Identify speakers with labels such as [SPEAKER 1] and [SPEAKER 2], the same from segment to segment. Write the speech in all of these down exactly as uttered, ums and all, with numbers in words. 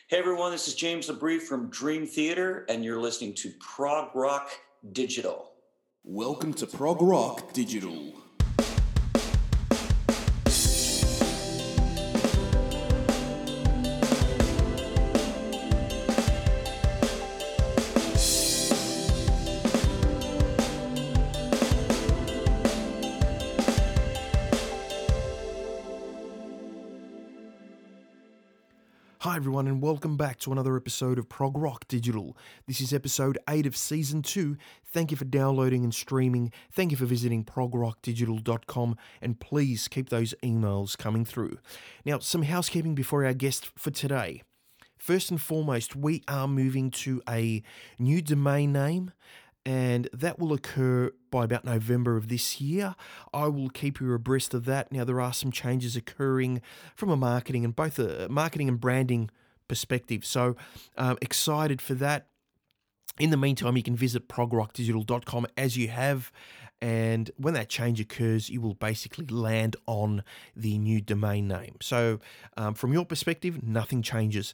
[SPEAKER 1] Hey everyone, this is James Labrie from Dream Theater, and you're listening to Prog Rock Digital.
[SPEAKER 2] Welcome to Prog Rock Digital.
[SPEAKER 3] Hi everyone and welcome back to another episode of Prog Rock Digital. This is episode eight of season two. Thank you for downloading and streaming. Thank you for visiting prog rock digital dot com, and please keep those emails coming through. Now, some housekeeping before our guest for today. First and foremost, we are moving to a new domain name, and that will occur by about November of this year. I will keep you abreast of that. Now, there are some changes occurring from a marketing and both a marketing and branding perspective. So, um, excited for that. In the meantime, you can visit prog rock digital dot com as you have, and when that change occurs, you will basically land on the new domain name. So, um, from your perspective, nothing changes.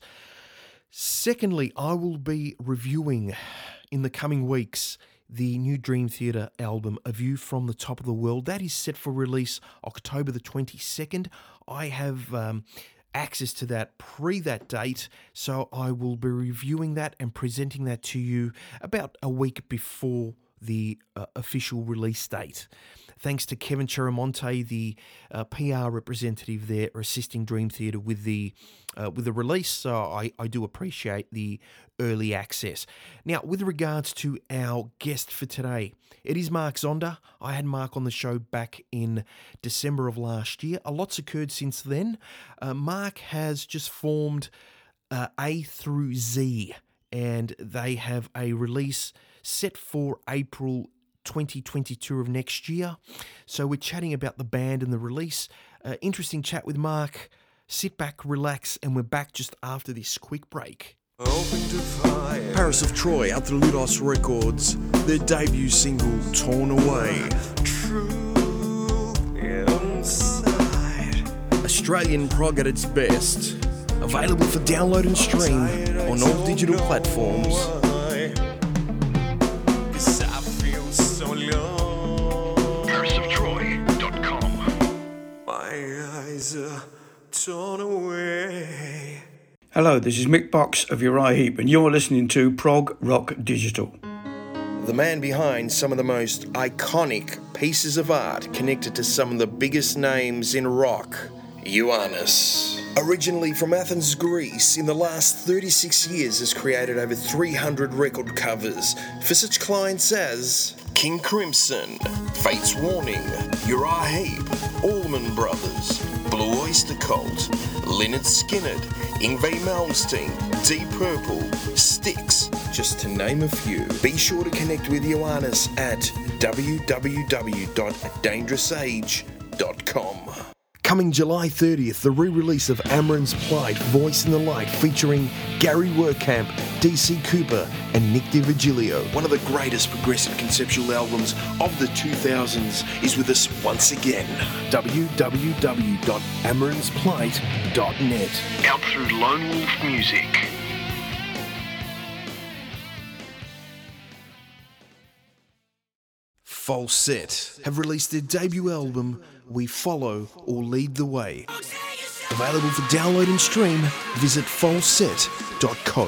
[SPEAKER 3] Secondly, I will be reviewing in the coming weeks the new Dream Theater album, A View from the Top of the World. That is set for release October the twenty-second. I have um, access to that pre that date, so I will be reviewing that and presenting that to you about a week before the uh, official release date. Thanks to Kevin Chiramonte, the uh, P R representative there, assisting Dream Theater with the uh, with the release. So I, I do appreciate the early access. Now, with regards to our guest for today, it is Mark Zonder. I had Mark on the show back in December of last year. A lot's occurred since then. Uh, Mark has just formed uh, A through Z, and they have a release set for April twenty twenty-two of next year. So we're chatting about the band and the release. Uh, interesting chat with Mark. Sit back, relax, and we're back just after this quick break. Paris of Troy out through Ludos Records, their debut single, Torn Away. Australian prog at its best. Available for download and stream on all digital platforms. paris of troy dot com.
[SPEAKER 4] My eyes are torn away.
[SPEAKER 5] Hello, this is Mick Box of Uriah Heep, and you're listening to Prog Rock Digital.
[SPEAKER 6] The man behind some of the most iconic pieces of art connected to some of the biggest names in rock, Ioannis. Originally from Athens, Greece, in the last thirty-six years has created over three hundred record covers for such clients as King Crimson, Fates Warning, Uriah Heep, Allman Brothers, Blue Oyster Cult, Lynyrd Skynyrd, Yngwie Malmsteen, Deep Purple, Styx, just to name a few. Be sure to connect with Ioannis at w w w dot dangerous age dot com.
[SPEAKER 3] Coming July thirtieth, the re-release of Amaran's Plight, Voice in the Light, featuring Gary Werkamp, D C Cooper, and Nick DiVigilio. One of the greatest progressive conceptual albums of the two thousands is with us once again. w w w dot amarans plight dot net. Out through Lone Wolf Music. Falsett have released their debut album, We Follow or Lead the Way. Available for download and stream, visit falsett dot co.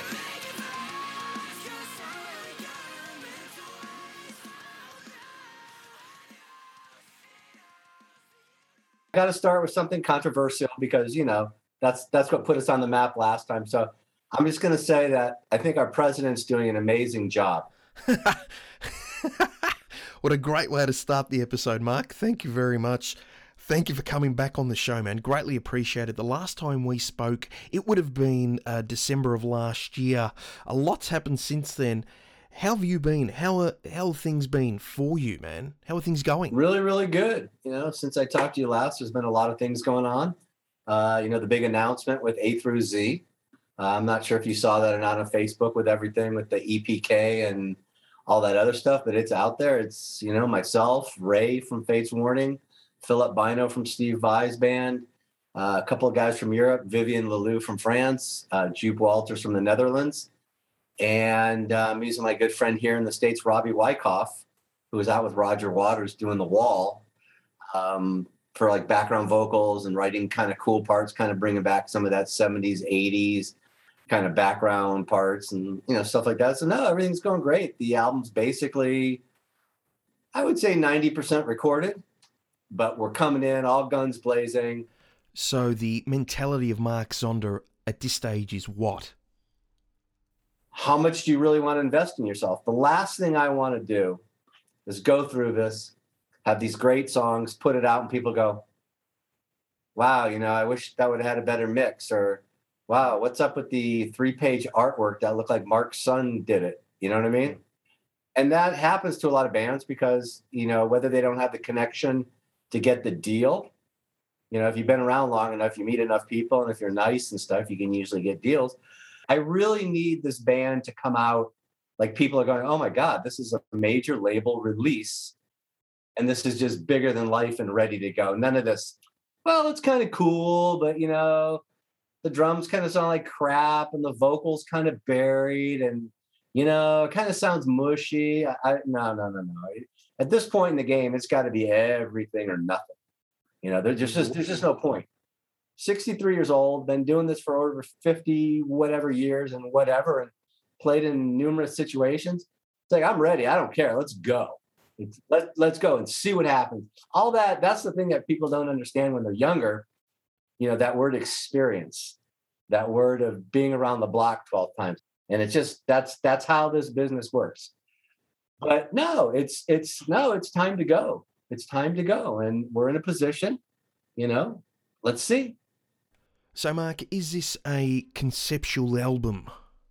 [SPEAKER 7] I got to start with something controversial because, you know, that's that's what put us on the map last time. So I'm just going to say that I think our president's doing an amazing job.
[SPEAKER 3] What a great way to start the episode, Mark. Thank you very much. Thank you for coming back on the show, man. Greatly appreciated. The last time we spoke, it would have been uh, December of last year. A lot's happened since then. How have you been? How are, how have things been for you, man? How are things going?
[SPEAKER 7] Really, really good. You know, since I talked to you last, there's been a lot of things going on. Uh, you know, the big announcement with A through Z. Uh, I'm not sure if you saw that or not on Facebook with everything with the E P K and all that other stuff, but it's out there. It's, you know, myself, Ray from Fates Warning, Philip Bino from Steve Vai's band, uh, a couple of guys from Europe, Vivian Leloup from France, uh, Jupe Walters from the Netherlands, and um, using my good friend here in the States, Robbie Wyckoff, who was out with Roger Waters doing The Wall um, for like background vocals and writing kind of cool parts, kind of bringing back some of that seventies, eighties kind of background parts and, you know, stuff like that. So no, everything's going great. The album's basically, I would say ninety percent recorded, but we're coming in all guns blazing.
[SPEAKER 3] So the mentality of Mark Zonder at this stage is what?
[SPEAKER 7] How much do you really want to invest in yourself? The last thing I want to do is go through this, have these great songs, put it out, and people go, wow, you know, I wish that would have had a better mix, or wow, what's up with the three-page artwork that looked like Mark's son did it? You know what I mean? And that happens to a lot of bands because, you know, whether they don't have the connection to get the deal, you know, if you've been around long enough, you meet enough people, and if you're nice and stuff, you can usually get deals. I really need this band to come out like people are going, oh my God, this is a major label release. And this is just bigger than life and ready to go. None of this, well, it's kind of cool, but, you know, the drums kind of sound like crap and the vocals kind of buried and, you know, it kind of sounds mushy. I, I no, no, no, no. At this point in the game, it's got to be everything or nothing. You know, there's just, there's just no point. sixty-three years old, been doing this for over fifty whatever years and whatever, and played in numerous situations. It's like, I'm ready. I don't care. Let's go. It's, let, let's go and see what happens. All that, that's the thing that people don't understand when they're younger. You know, that word experience, that word of being around the block twelve times. And it's just, that's, that's how this business works. But no, it's, it's, no, it's time to go. It's time to go. And we're in a position, you know, let's see.
[SPEAKER 3] So, Mark, is this a conceptual album?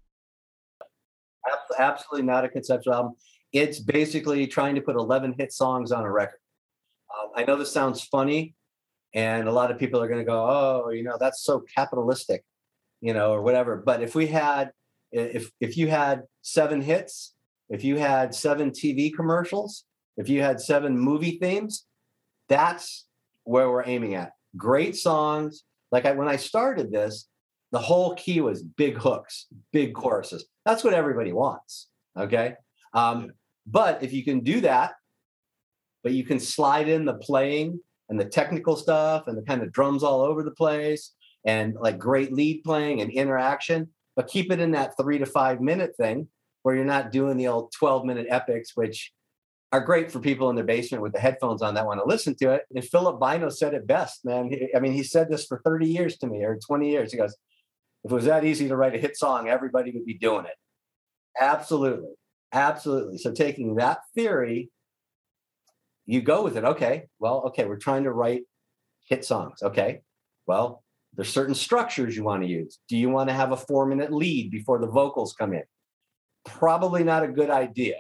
[SPEAKER 7] Absolutely not a conceptual album. It's basically trying to put eleven hit songs on a record. Um, I know this sounds funny, and a lot of people are going to go, oh, you know, that's so capitalistic, you know, or whatever. But if we had, if if you had seven hits, if you had seven T V commercials, if you had seven movie themes, that's where we're aiming at. Great songs. Like I, when I started this, the whole key was big hooks, big choruses. That's what everybody wants. Okay. Um, but if you can do that, but you can slide in the playing and the technical stuff and the kind of drums all over the place and like great lead playing and interaction, but keep it in that three to five minute thing where you're not doing the old twelve minute epics, which are great for people in their basement with the headphones on that want to listen to it. And Philip Bino said it best, man. He, I mean, he said this for thirty years to me or twenty years. He goes, if it was that easy to write a hit song, everybody would be doing it. Absolutely. Absolutely. So taking that theory, you go with it. Okay. Well, okay. We're trying to write hit songs. Okay. Well, there's certain structures you want to use. Do you want to have a four minute lead before the vocals come in? Probably not a good idea.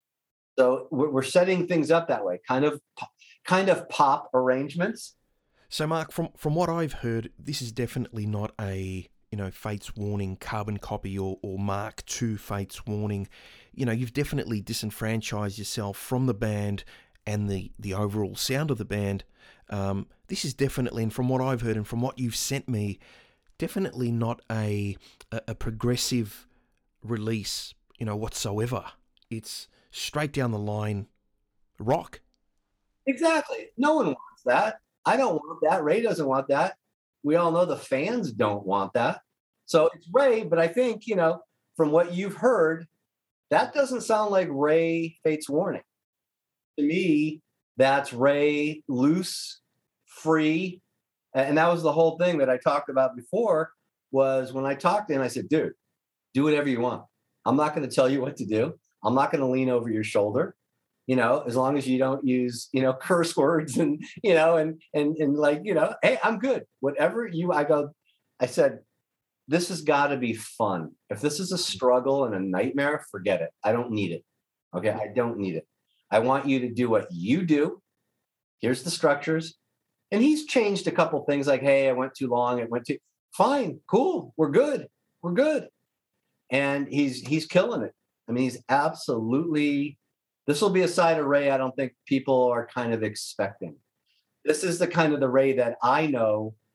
[SPEAKER 7] So we're setting things up that way, kind of, kind of pop arrangements.
[SPEAKER 3] So, Mark, from from what I've heard, this is definitely not a, you know, Fates Warning carbon copy or, or Mark two Fates Warning. You know, you've definitely disenfranchised yourself from the band and the, the overall sound of the band. Um, this is definitely, and from what I've heard and from what you've sent me, definitely not a a, a progressive release, you know, whatsoever. It's straight down the line rock.
[SPEAKER 7] Exactly. No one wants that. I don't want that. Ray doesn't want that. We all know the fans don't want that. So it's Ray, but I think, you know, from what you've heard, that doesn't sound like Ray Fates Warning. To me, that's Ray loose, free. And that was the whole thing that I talked about before was when I talked to him, I said, dude, do whatever you want. I'm not going to tell you what to do. I'm not going to lean over your shoulder, you know, as long as you don't use, you know, curse words and, you know, and, and, and like, you know, hey, I'm good. Whatever you, I go, I said, this has got to be fun. If this is a struggle and a nightmare, forget it. I don't need it. Okay. I don't need it. I want you to do what you do. Here's the structures. And he's changed a couple things like, hey, I went too long. It went too fine. Cool. We're good. We're good. And he's, he's killing it. I mean, he's absolutely, this will be a side of Ray I don't think people are kind of expecting. This is the kind of the Ray that I know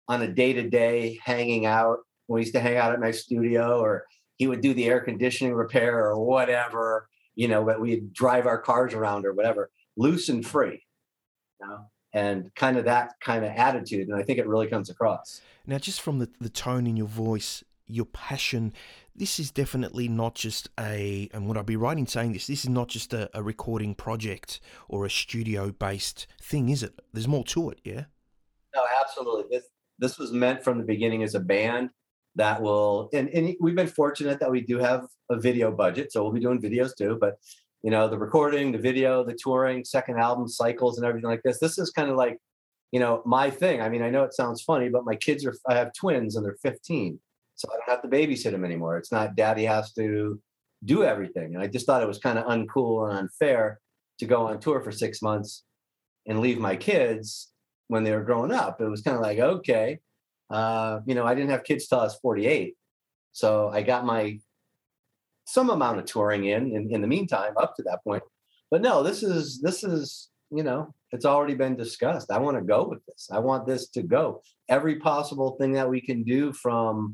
[SPEAKER 7] on a day-to-day hanging out. We used to hang out at my studio, or he would do the air conditioning repair or whatever, you know, but we'd drive our cars around or whatever, loose and free, you know, and kind of that kind of attitude. And I think it really comes across.
[SPEAKER 3] Now, just from the, the tone in your voice, your passion, this is definitely not just a, and would I be right in saying this, this is not just a, a recording project or a studio-based thing, is it? There's more to it, yeah?
[SPEAKER 7] No, absolutely. This this was meant from the beginning as a band that will, and, and we've been fortunate that we do have a video budget, so we'll be doing videos too, but you know, the recording, the video, the touring, second album cycles and everything like this, this is kind of like, you know, my thing. I mean, I know it sounds funny, but my kids are, I have twins and they're fifteen, so I don't have to babysit them anymore. It's not daddy has to do everything. And I just thought it was kind of uncool and unfair to go on tour for six months and leave my kids when they were growing up. It was kind of like, okay, uh, you know, I didn't have kids till I was forty-eight. So I got my, some amount of touring in, in, in the meantime, up to that point. But no, this is, this is, you know, it's already been discussed. I want to go with this. I want this to go. Every possible thing that we can do, from,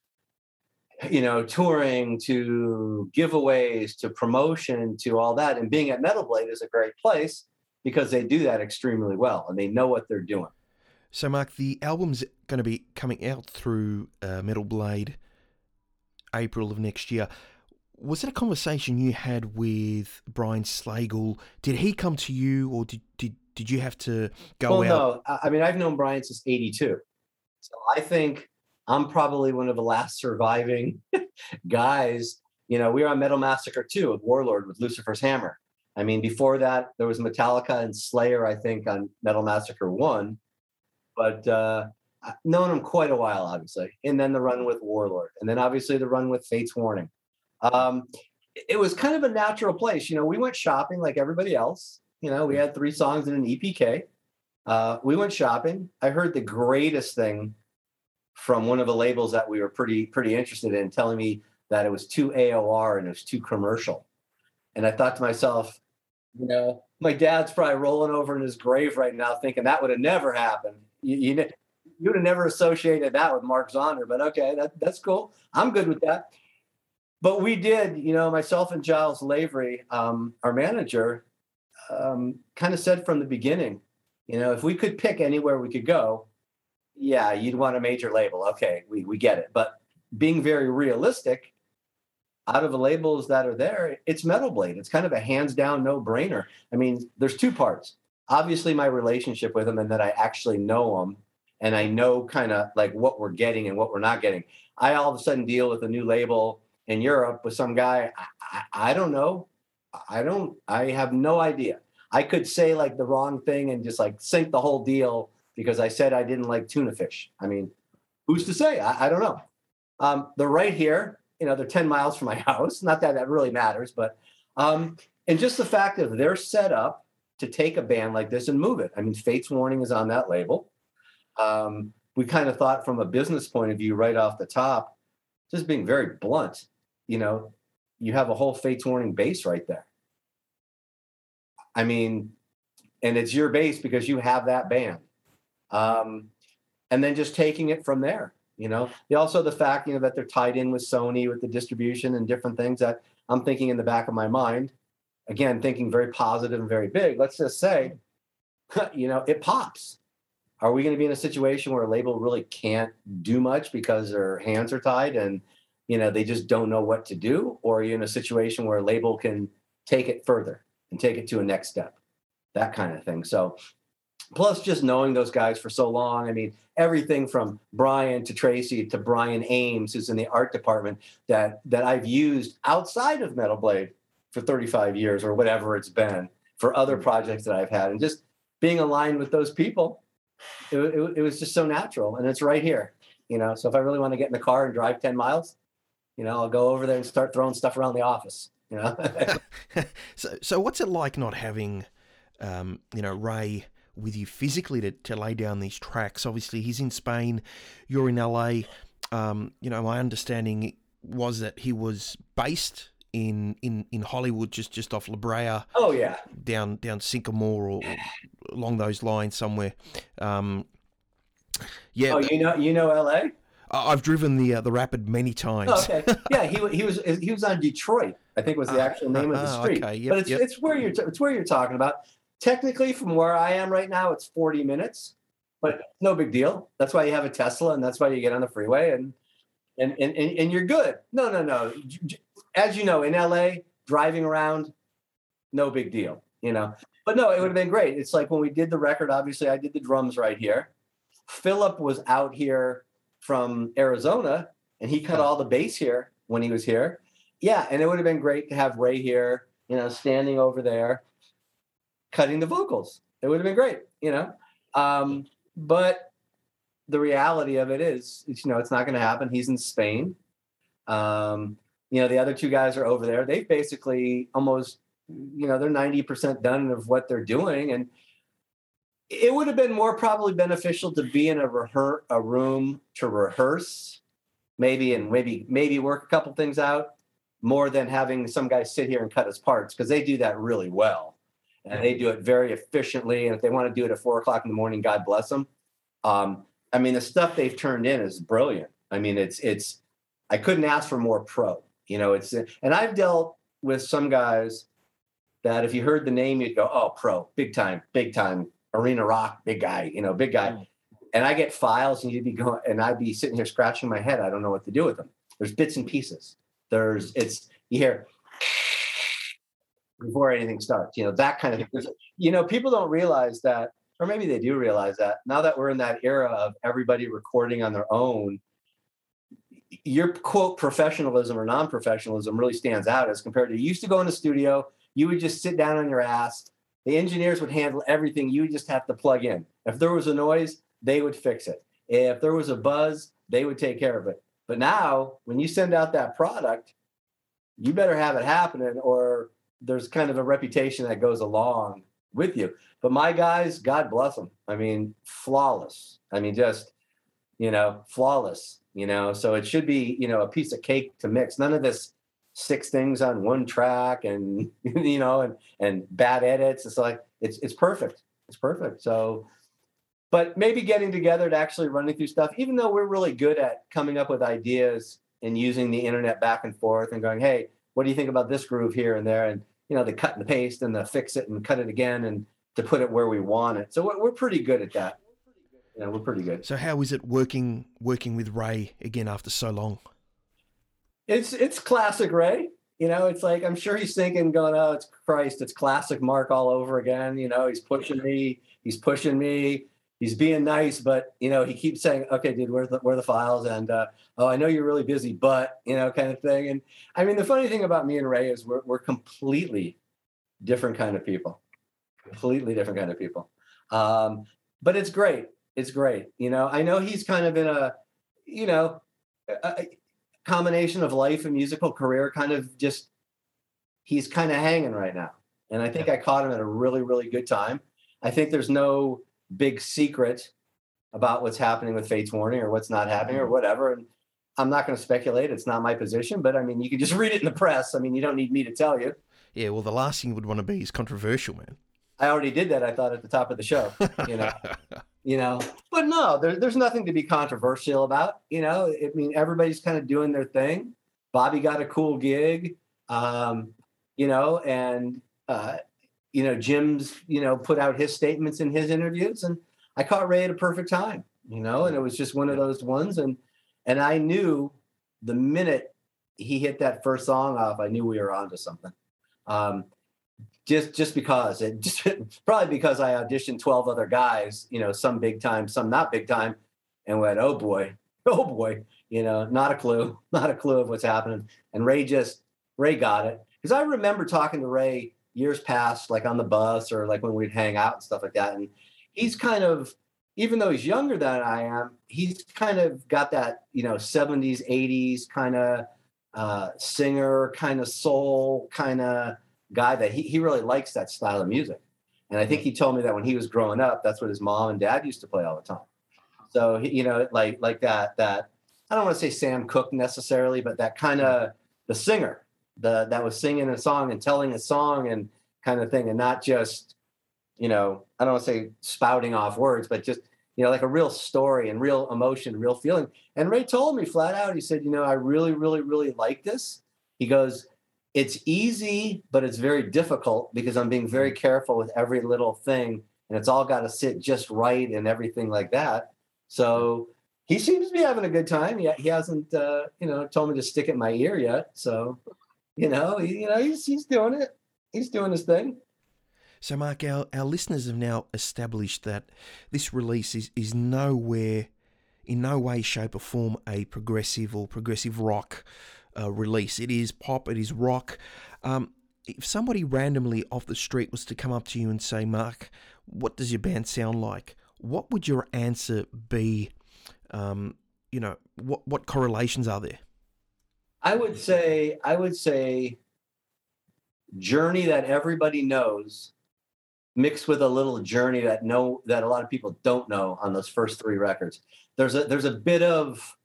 [SPEAKER 7] you know, touring to giveaways to promotion to all that. And being at Metal Blade is a great place because they do that extremely well and they know what they're doing.
[SPEAKER 3] So, Mark, the album's going to be coming out through uh, Metal Blade April of next year. Was it a conversation you had with Brian Slagle? Did he come to you, or did did, did you have to go
[SPEAKER 7] well,
[SPEAKER 3] out?
[SPEAKER 7] No, I mean, I've known Brian since eighty-two. So I think I'm probably one of the last surviving guys. You know, we were on Metal Massacre two with Warlord with Lucifer's Hammer. I mean, before that, there was Metallica and Slayer, I think, on Metal Massacre one. But uh, I've known him quite a while, obviously. And then the run with Warlord. And then obviously the run with Fate's Warning. Um, it was kind of a natural place. You know, we went shopping like everybody else. You know, we had three songs in an E P K. Uh, we went shopping. I heard the greatest thing from one of the labels that we were pretty, pretty interested in, telling me that it was too A O R and it was too commercial. And I thought to myself, you know, my dad's probably rolling over in his grave right now thinking that would have never happened. You, you, you would have never associated that with Mark Zonder, but okay, that, that's cool. I'm good with that. But we did, you know, myself and Giles Lavery, um, our manager, um, kind of said from the beginning, you know, if we could pick anywhere we could go, yeah, you'd want a major label. Okay, we, we get it. But being very realistic, out of the labels that are there, it's Metal Blade. It's kind of a hands down no-brainer. I mean, there's two parts. Obviously, my relationship with them and that I actually know them and I know kind of like what we're getting and what we're not getting. I all of a sudden deal with a new label in Europe with some guy. I, I, I don't know. I don't, I have no idea. I could say like the wrong thing and just like sink the whole deal because I said I didn't like tuna fish. I mean, who's to say? I, I don't know. Um, they're right here. You know, they're ten miles from my house. Not that that really matters, but, um, and just the fact that they're set up to take a band like this and move it. I mean, Fate's Warning is on that label. Um, we kind of thought from a business point of view, right off the top, just being very blunt, you know, you have a whole Fate's Warning base right there. I mean, and it's your base because you have that band. Um, and then just taking it from there. You know, also the fact, you know, that they're tied in with Sony with the distribution and different things that I'm thinking in the back of my mind, again, thinking very positive and very big. Let's just say, you know, it pops. Are we going to be in a situation where a label really can't do much because their hands are tied and, you know, they just don't know what to do? Or are you in a situation where a label can take it further and take it to a next step? That kind of thing. So plus just knowing those guys for so long. I mean, everything from Brian to Tracy to Brian Ames, who's in the art department, that that I've used outside of Metal Blade for thirty-five years or whatever it's been for other projects that I've had. And just being aligned with those people, it, it, it was just so natural. And it's right here, you know. So if I really want to get in the car and drive ten miles, you know, I'll go over there and start throwing stuff around the office, you know.
[SPEAKER 3] so, so what's it like not having, um, you know, Ray with you physically to, to lay down these tracks? Obviously, he's in Spain, you're in L A. Um, you know, my understanding was that he was based in in, in Hollywood, just, just off La Brea.
[SPEAKER 7] Oh, yeah.
[SPEAKER 3] Down down Sycamore or along those lines somewhere. Um, Yeah,
[SPEAKER 7] Oh,
[SPEAKER 3] th-
[SPEAKER 7] you know, you know L A?
[SPEAKER 3] I- I've driven the uh, the Rapid many times.
[SPEAKER 7] Oh, okay. Yeah, he wa- he was he was on Detroit, I think was the actual name of the
[SPEAKER 3] Ah,
[SPEAKER 7] street.
[SPEAKER 3] okay, yep,
[SPEAKER 7] but it's
[SPEAKER 3] yep.
[SPEAKER 7] it's where you're t- it's where you're talking about. Technically, from where I am right now, it's forty minutes, but no big deal. That's why you have a Tesla, and that's why you get on the freeway, and and and and, and you're good. No, no, no. J- j- As you know, in L A, driving around, no big deal. You know, but no, it would have been great. It's like when we did the record. Obviously, I did the drums right here. Philip was out here from Arizona, and he cut all the bass here when he was here. Yeah, and it would have been great to have Ray here, you know, standing over there, cutting the vocals. It would have been great, you know. Um, but the reality of it is, you know, it's not going to happen. He's in Spain. Um, you know, the other two guys are over there. They've basically almost, you know, they're ninety percent done of what they're doing, and it would have been more probably beneficial to be in a rehear- a room to rehearse, maybe and maybe maybe work a couple things out, more than having some guy sit here and cut his parts, because they do that really well, and they do it very efficiently. And if they want to do it at four o'clock in the morning, God bless them. Um, I mean, the stuff they've turned in is brilliant. I mean, it's it's I couldn't ask for more pro. You know, it's and I've dealt with some guys that if you heard the name, you'd go, oh, pro, big time, big time, arena rock, big guy, you know, big guy. And I get files, and you'd be going, and I'd be sitting here scratching my head. I don't know what to do with them. There's bits and pieces. There's it's you hear before anything starts, you know, that kind of thing. There's, you know, people don't realize that, or maybe they do realize that now that we're in that era of everybody recording on their own, your quote professionalism or non-professionalism really stands out as compared to you used to go in the studio, you would just sit down on your ass. The engineers would handle everything. You would just have to plug in. If there was a noise, they would fix it. If there was a buzz, they would take care of it. But now when you send out that product, you better have it happening, or there's kind of a reputation that goes along with you. But my guys, God bless them. I mean, flawless. I mean, just, you know, flawless, you know, so it should be, you know, a piece of cake to mix. None of this six things on one track and, you know, and, and bad edits. It's like, it's, it's perfect. It's perfect. So, but maybe getting together to actually running through stuff, even though we're really good at coming up with ideas and using the internet back and forth and going, hey, what do you think about this groove here and there? And, you know, the cut and the paste and the fix it and cut it again and to put it where we want it. So we're, we're pretty good at that. You know, we're pretty good.
[SPEAKER 3] So how is it working working with Ray again after so long?
[SPEAKER 7] It's it's classic Ray. You know, it's like, I'm sure he's thinking, going, oh, it's Christ, it's classic Mark all over again. You know, he's pushing me, he's pushing me, he's being nice, but, you know, he keeps saying, okay, dude, where's the, where are the files? And, uh, oh, I know you're really busy, but, you know, kind of thing. And I mean, the funny thing about me and Ray is we're, we're completely different kind of people, completely different kind of people. Um, but it's great. It's great. You know, I know he's kind of in a, you know, a, combination of life and musical career, kind of just, he's kind of hanging right now. And I think I caught him at a really, really good time. I think there's no big secret about what's happening with Fates Warning or what's not happening or whatever. And I'm not going to speculate. It's not my position, but I mean, you can just read it in the press. I mean, you don't need me to tell you.
[SPEAKER 3] Yeah, well, the last thing you would want to be is controversial, man.
[SPEAKER 7] I already did that, I thought, at the top of the show, you know. You know, but no, there, there's nothing to be controversial about. You know, I mean, everybody's kind of doing their thing. Bobby got a cool gig, um, you know, and, uh, you know, Jim's, you know, put out his statements in his interviews, and I caught Ray at a perfect time, you know, and it was just one of those ones. And, and I knew the minute he hit that first song off, I knew we were onto something. Um, Just, just because it just probably because I auditioned twelve other guys, you know, some big time, some not big time, and went, oh boy, oh boy, you know, not a clue, not a clue of what's happening. And Ray just, Ray got it. Because I remember talking to Ray years past, like on the bus or like when we'd hang out and stuff like that. And he's kind of, even though he's younger than I am, he's kind of got that, you know, seventies, eighties kind of uh, singer, kind of soul, kind of guy that he, he really likes that style of music. And I think he told me that when he was growing up, that's what his mom and dad used to play all the time. So, he, you know, like, like that, that, I don't want to say Sam Cooke necessarily, but that kind of the singer, the, that was singing a song and telling a song and kind of thing. And not just, you know, I don't want to say spouting off words, but just, you know, like a real story and real emotion, real feeling. And Ray told me flat out, he said, you know, I really, really, really like this. He goes, it's easy, but it's very difficult because I'm being very careful with every little thing, and it's all got to sit just right and everything like that. So he seems to be having a good time. He, he hasn't, uh, you know, told me to stick it in my ear yet. So, you know, he, you know, he's he's doing it. He's doing his thing.
[SPEAKER 3] So, Mark, our, our listeners have now established that this release is, is nowhere, in no way, shape or form, a progressive or progressive rock uh, release. It is pop, it is rock. Um, if somebody randomly off the street was to come up to you and say, Mark, what does your band sound like? What would your answer be? Um, you know, what, what correlations are there?
[SPEAKER 7] I would say, I would say Journey that everybody knows, mixed with a little Journey that no that a lot of people don't know on those first three records. There's a there's a bit of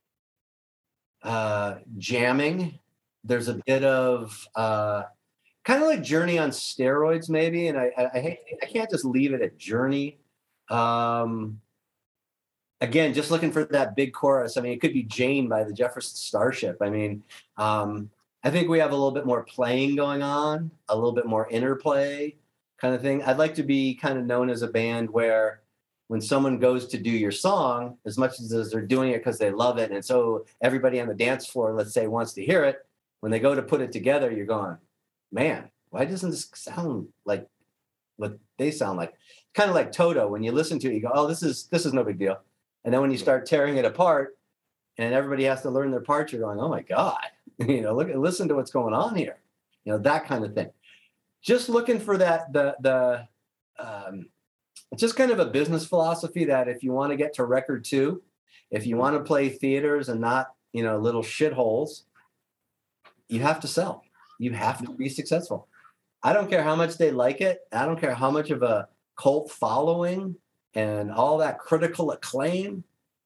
[SPEAKER 7] uh, jamming. There's a bit of uh, kind of like Journey on steroids, maybe. And I I, I, hate, I can't just leave it at Journey. Um, again, just looking for that big chorus. I mean, it could be Jane by the Jefferson Starship. I mean, um, I think we have a little bit more playing going on, a little bit more interplay kind of thing. I'd like to be kind of known as a band where when someone goes to do your song, as much as they're doing it because they love it, and so everybody on the dance floor, let's say, wants to hear it, when they go to put it together, you're going, man, why doesn't this sound like what they sound like? Kind of like Toto. When you listen to it, you go, oh, this is this is no big deal. And then when you start tearing it apart and everybody has to learn their parts, you're going, oh my God, you know, look, listen to what's going on here. You know, that kind of thing. Just looking for that, the, the, um, it's just kind of a business philosophy that if you want to get to record two, if you want to play theaters and not, you know, little shitholes, you have to sell. You have to be successful. I don't care how much they like it. I don't care how much of a cult following and all that critical acclaim.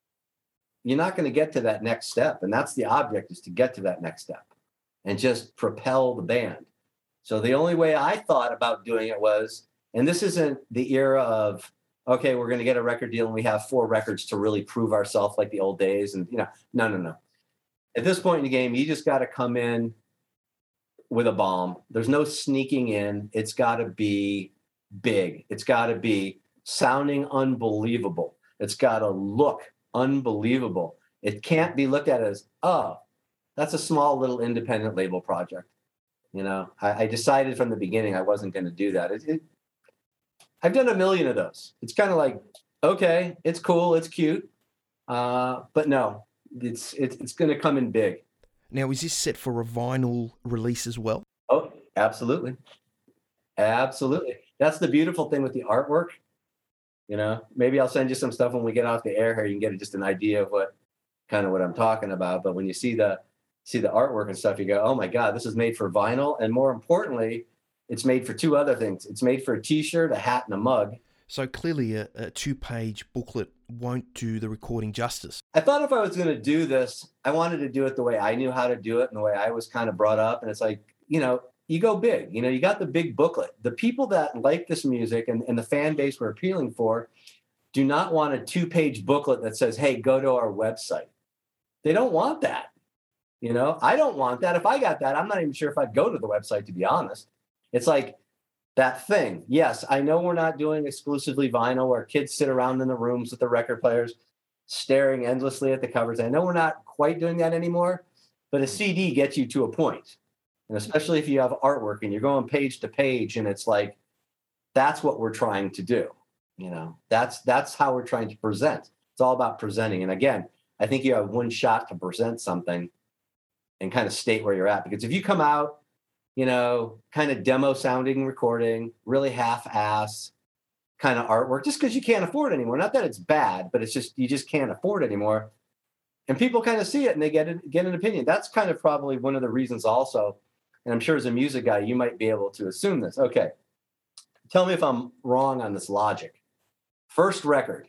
[SPEAKER 7] You're not going to get to that next step. And that's the object, is to get to that next step and just propel the band. So the only way I thought about doing it was, and this isn't the era of, okay, we're going to get a record deal and we have four records to really prove ourselves like the old days. And, you know, no, no, no. At this point in the game, you just got to come in with a bomb. There's no sneaking in. It's got to be big. It's got to be sounding unbelievable. It's got to look unbelievable. It can't be looked at as, oh, that's a small little independent label project. You know, I, I decided from the beginning I wasn't going to do that. It, it, I've done a million of those. It's kind of like, okay, it's cool, it's cute, uh, but no, it's it's, it's going to come in big.
[SPEAKER 3] Now, is this set for a vinyl release as well?
[SPEAKER 7] Oh, absolutely, absolutely. That's the beautiful thing with the artwork. You know, maybe I'll send you some stuff when we get off the air here. You can get just an idea of what kind of what I'm talking about. But when you see the see the artwork and stuff, you go, oh my God, this is made for vinyl. And more importantly, it's made for two other things. It's made for a t-shirt, a hat, and a mug.
[SPEAKER 3] So clearly a, a two-page booklet won't do the recording justice.
[SPEAKER 7] I thought if I was going to do this, I wanted to do it the way I knew how to do it and the way I was kind of brought up. And it's like, you know, you go big. You know, you got the big booklet. The people that like this music and, and the fan base we're appealing for do not want a two-page booklet that says, hey, go to our website. They don't want that. You know, I don't want that. If I got that, I'm not even sure if I'd go to the website, to be honest. It's like that thing. Yes, I know we're not doing exclusively vinyl where kids sit around in the rooms with the record players staring endlessly at the covers. I know we're not quite doing that anymore, but a C D gets you to a point. And especially if you have artwork and you're going page to page and it's like, that's what we're trying to do. You know, that's that's how we're trying to present. It's all about presenting. And again, I think you have one shot to present something and kind of state where you're at. Because if you come out, you know, kind of demo sounding recording, really half-ass kind of artwork, just because you can't afford it anymore. Not that it's bad, but it's just, you just can't afford it anymore. And people kind of see it and they get it, get an opinion. That's kind of probably one of the reasons also. And I'm sure as a music guy, you might be able to assume this. Okay. Tell me if I'm wrong on this logic. First record.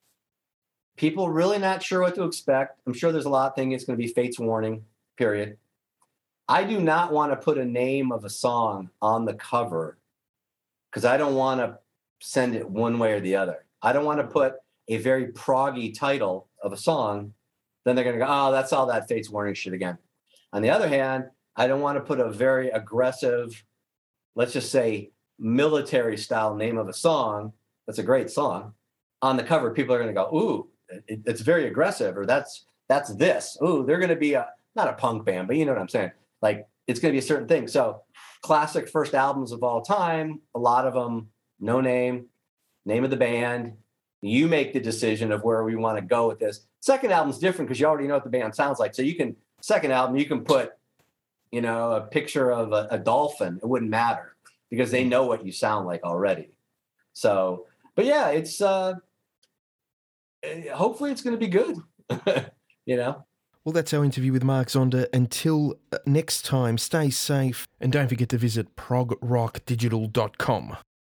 [SPEAKER 7] People really not sure what to expect. I'm sure there's a lot of things. It's going to be Fate's Warning, period. I do not want to put a name of a song on the cover because I don't want to send it one way or the other. I don't want to put a very proggy title of a song, then they're going to go, oh, that's all that Fates Warning shit again. On the other hand, I don't want to put a very aggressive, let's just say military style name of a song. That's a great song. On the cover, people are going to go, ooh, it, it's very aggressive, or that's that's this. Ooh, they're going to be a, not a punk band, but you know what I'm saying? Like, it's going to be a certain thing. So classic first albums of all time, a lot of them, no name, name of the band. You make the decision of where we want to go with this. Second album's different because you already know what the band sounds like. So you can, second album, you can put, you know, a picture of a, a dolphin. It wouldn't matter because they know what you sound like already. So, but yeah, it's, uh, hopefully it's going to be good, you know?
[SPEAKER 3] Well, that's our interview with Mark Zonder. Until next time, stay safe and don't forget to visit prog rock digital dot com.